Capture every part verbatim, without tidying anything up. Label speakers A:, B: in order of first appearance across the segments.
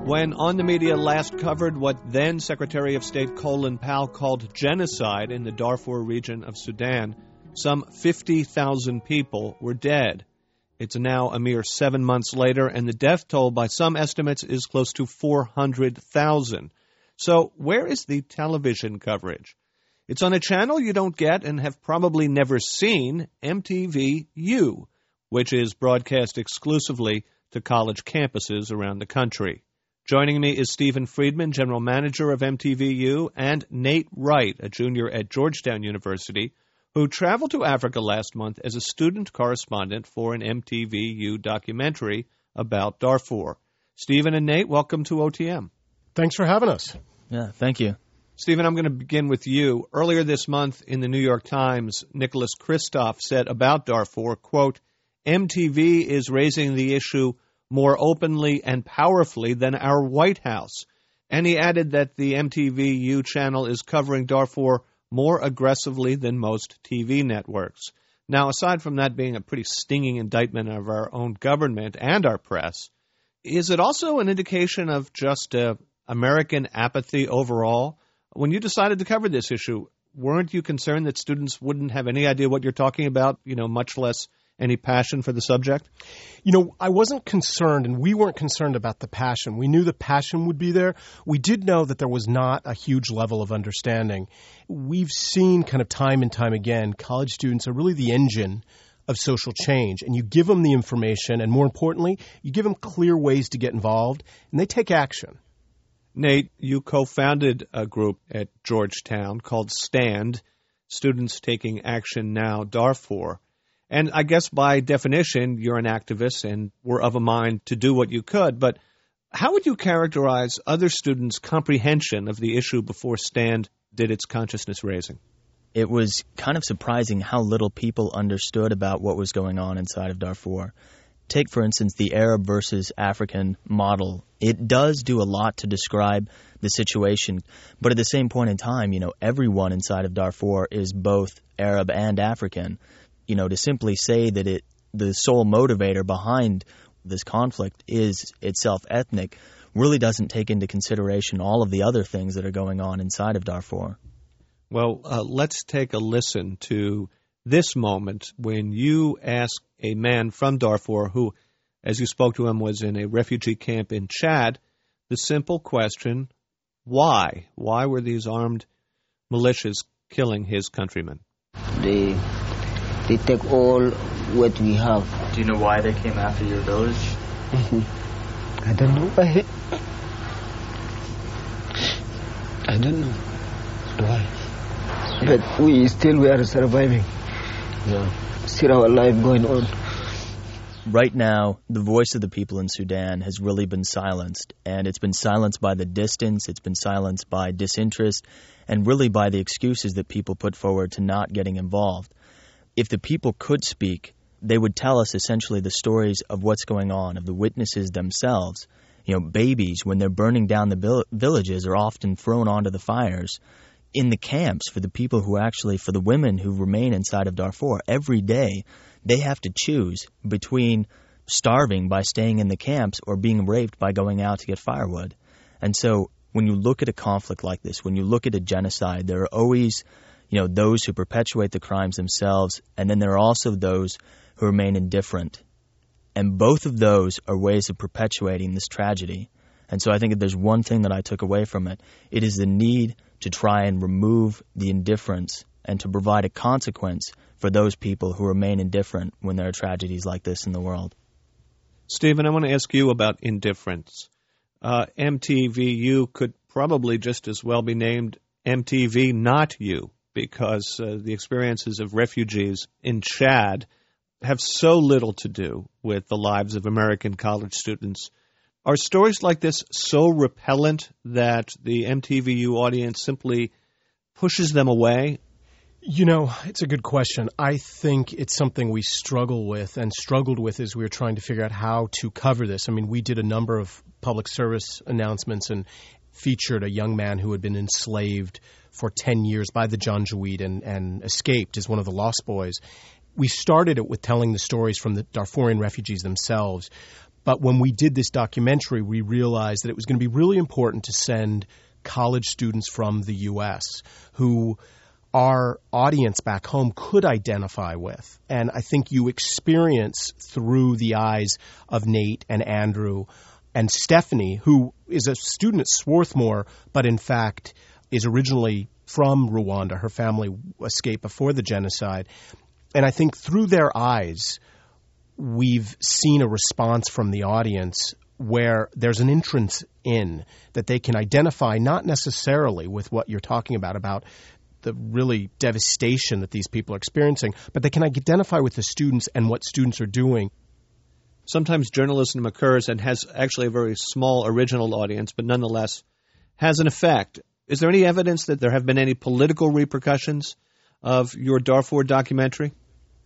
A: When On the Media last covered what then Secretary of State Colin Powell called genocide in the Darfur region of Sudan, some fifty thousand people were dead. It's now a mere seven months later, and the death toll by some estimates is close to four hundred thousand. So where is the television coverage? It's on a channel you don't get and have probably never seen, M T V U, which is broadcast exclusively to college campuses around the country. Joining me is Stephen Friedman, General Manager of M T V U, and Nate Wright, a junior at Georgetown University, who traveled to Africa last month as a student correspondent for an M T V U documentary about Darfur. Stephen and Nate, welcome to O T M.
B: Thanks for having us.
C: Yeah, thank you.
A: Stephen, I'm going to begin with you. Earlier this month in the New York Times, Nicholas Kristof said about Darfur, quote, M T V is raising the issue more openly and powerfully than our White House. And he added that the M T V U channel is covering Darfur more aggressively than most T V networks. Now, aside from that being a pretty stinging indictment of our own government and our press, is it also an indication of just uh, American apathy overall? When you decided to cover this issue, weren't you concerned that students wouldn't have any idea what you're talking about, you know, much less any passion for the subject?
B: You know, I wasn't concerned, and we weren't concerned about the passion. We knew the passion would be there. We did know that there was not a huge level of understanding. We've seen kind of time and time again, college students are really the engine of social change. And you give them the information, and more importantly, you give them clear ways to get involved, and they take action.
A: Nate, you co-founded a group at Georgetown called STAND, Students Taking Action Now Darfur. And I guess by definition, you're an activist and were of a mind to do what you could. But how would you characterize other students' comprehension of the issue before STAND did its consciousness raising?
C: It was kind of surprising how little people understood about what was going on inside of Darfur. Take, for instance, the Arab versus African model. It does do a lot to describe the situation. But at the same point in time, you know, everyone inside of Darfur is both Arab and African. You know, to simply say that it the sole motivator behind this conflict is itself ethnic really doesn't take into consideration all of the other things that are going on inside of Darfur.
A: Well, uh, let's take a listen to this moment when you ask a man from Darfur who, as you spoke to him, was in a refugee camp in Chad, the simple question, why? Why were these armed militias killing his countrymen?
D: They... They take all what we have.
C: Do you know why they came after your village?
D: I don't know why. I don't know why. But we still we are surviving. Yeah. Still our life going on.
C: Right now, the voice of the people in Sudan has really been silenced. And it's been silenced by the distance, it's been silenced by disinterest, and really by the excuses that people put forward to not getting involved. If the people could speak, they would tell us essentially the stories of what's going on, of the witnesses themselves. You know, babies, when they're burning down the vill- villages, are often thrown onto the fires. In the camps, for the people who actually, for the women who remain inside of Darfur, every day they have to choose between starving by staying in the camps or being raped by going out to get firewood. And so when you look at a conflict like this, when you look at a genocide, there are always, you know, those who perpetuate the crimes themselves, and then there are also those who remain indifferent. And both of those are ways of perpetuating this tragedy. And so I think if there's one thing that I took away from it, it is the need to try and remove the indifference and to provide a consequence for those people who remain indifferent when there are tragedies like this in the world.
A: Stephen, I want to ask you about indifference. Uh, M T V U could probably just as well be named M T V Not You, because uh, the experiences of refugees in Chad have so little to do with the lives of American college students. Are stories like this so repellent that the M T V U audience simply pushes them away?
B: You know, it's a good question. I think it's something we struggle with and struggled with as we were trying to figure out how to cover this. I mean, we did a number of public service announcements and featured a young man who had been enslaved for ten years by the Janjaweed and, and escaped as one of the Lost Boys. We started it with telling the stories from the Darfurian refugees themselves. But when we did this documentary, we realized that it was going to be really important to send college students from the U S who our audience back home could identify with. And I think you experience through the eyes of Nate and Andrew and Stephanie, who is a student at Swarthmore, but in fact is originally from Rwanda. Her family escaped before the genocide. And I think through their eyes, we've seen a response from the audience where there's an entrance in that they can identify not necessarily with what you're talking about, about the really devastation that these people are experiencing, but they can identify with the students and what students are doing.
A: Sometimes journalism occurs and has actually a very small original audience, but nonetheless has an effect. Is there any evidence that there have been any political repercussions of your Darfur documentary?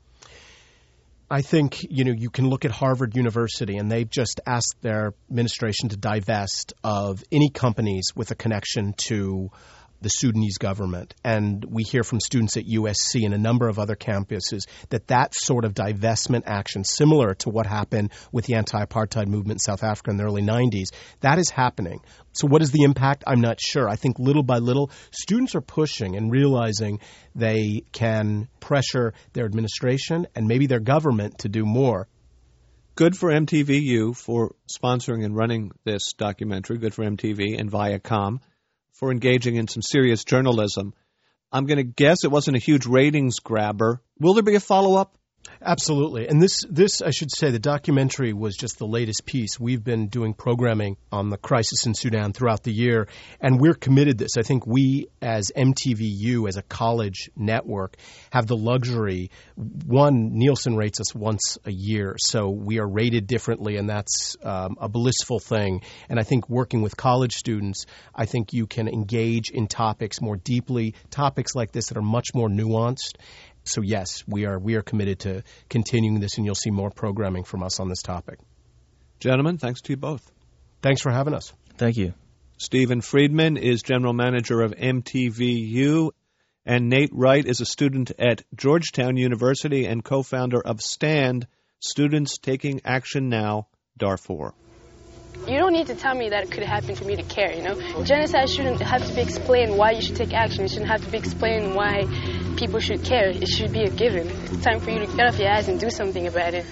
B: I think, you know, you can look at Harvard University, and they've just asked their administration to divest of any companies with a connection to the Sudanese government. And we hear from students at U S C and a number of other campuses that that sort of divestment action, similar to what happened with the anti-apartheid movement in South Africa in the early nineties, that is happening. So what is the impact? I'm not sure. I think little by little, students are pushing and realizing they can pressure their administration and maybe their government to do more.
A: Good for M T V U for sponsoring and running this documentary. Good for M T V and Viacom for engaging in some serious journalism. I'm going to guess it wasn't a huge ratings grabber. Will there be a follow-up?
B: Absolutely. And this, this, I should say, the documentary was just the latest piece. We've been doing programming on the crisis in Sudan throughout the year, and we're committed to this. I think we, as M T V U, as a college network, have the luxury. One, Nielsen rates us once a year, so we are rated differently, and that's um, a blissful thing. And I think working with college students, I think you can engage in topics more deeply, topics like this that are much more nuanced. So, yes, we are we are committed to continuing this, and you'll see more programming from us on this topic.
A: Gentlemen, thanks to you both.
B: Thanks for having us.
C: Thank you.
A: Stephen Friedman is general manager of M T V U, and Nate Wright is a student at Georgetown University and co-founder of STAND, Students Taking Action Now, Darfur.
E: You don't need to tell me that it could happen for me to care, you know? Genocide shouldn't have to be explained why you should take action. It shouldn't have to be explained why people should care. It should be a given. It's time for you to get off your ass and do something about it.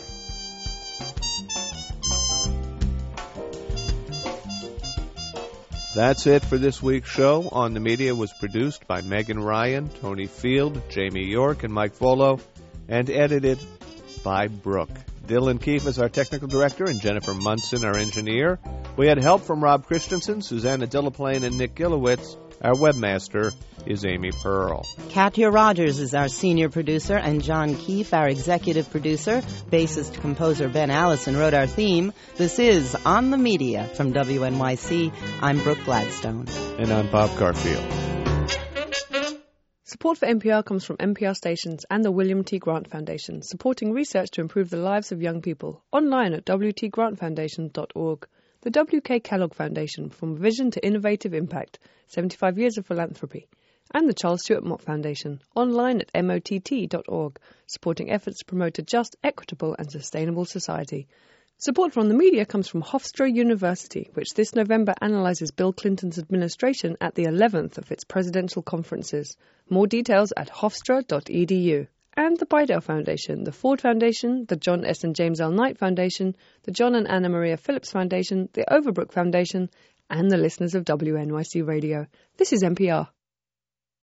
A: That's it for this week's show. On the Media was produced by Megan Ryan, Tony Field, Jamie York, and Mike Volo, and edited by Brooke. Dylan Keefe is our technical director, and Jennifer Munson, our engineer. We had help from Rob Christensen, Susanna Dillaplane, and Nick Gilowitz. Our webmaster is Amy Pearl.
F: Katya Rogers is our senior producer, and John Keefe, our executive producer. Bassist-composer Ben Allison wrote our theme. This is On the Media from W N Y C. I'm Brooke Gladstone.
A: And I'm Bob Garfield.
G: Support for N P R comes from N P R stations and the William T. Grant Foundation, supporting research to improve the lives of young people. Online at w t grant foundation dot org. The W K Kellogg Foundation, from vision to innovative impact, seventy-five years of philanthropy. And the Charles Stewart Mott Foundation, online at m o t t dot org, supporting efforts to promote a just, equitable and sustainable society. Support from the media comes from Hofstra University, which this November analyses Bill Clinton's administration at the eleventh of its presidential conferences. More details at hofstra dot e d u. And the Bidell Foundation, the Ford Foundation, the John S. and James L. Knight Foundation, the John and Anna Maria Phillips Foundation, the Overbrook Foundation, and the listeners of W N Y C Radio. This is N P R.